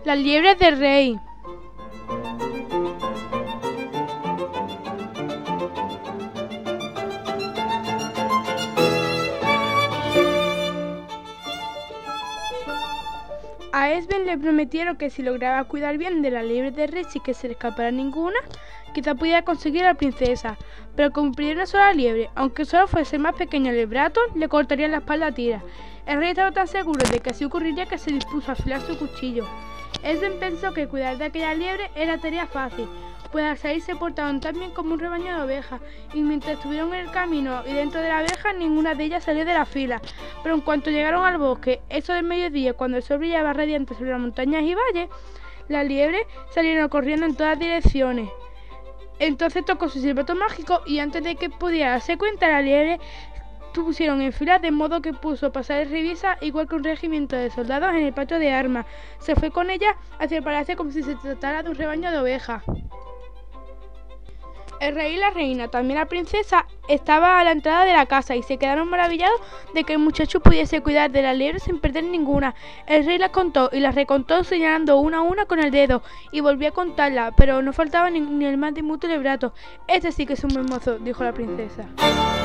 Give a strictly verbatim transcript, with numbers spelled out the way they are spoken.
Las liebres del rey. A Esben le prometieron que si lograba cuidar bien de la liebre del rey sin que se le escapara ninguna, quizá pudiera conseguir a la princesa, pero como pidió una sola liebre, aunque solo fuese el más pequeño el brato, le cortaría la espalda a tira. El rey estaba tan seguro de que así ocurriría que se dispuso a afilar su cuchillo. Esben pensó que cuidar de aquella liebre era tarea fácil, pues al salir se portaron tan bien como un rebaño de ovejas, y mientras estuvieron en el camino y dentro de la verja, ninguna de ellas salió de la fila. Pero en cuanto llegaron al bosque, eso del mediodía, cuando el sol brillaba radiante sobre las montañas y valles, las liebres salieron corriendo en todas direcciones. Entonces tocó su silbato mágico y antes de que pudiera darse cuenta, la liebre pusieron en fila, de modo que puso pasar el revisa igual que un regimiento de soldados en el patio de armas. Se fue con ella hacia el palacio como si se tratara de un rebaño de ovejas. El rey y la reina, también la princesa, estaban a la entrada de la casa y se quedaron maravillados de que el muchacho pudiese cuidar de la liebre sin perder ninguna. El rey las contó y las recontó señalando una a una con el dedo y volvió a contarla, pero no faltaba ni, ni el más diminuto brato. Este sí que es un buen mozo, dijo la princesa.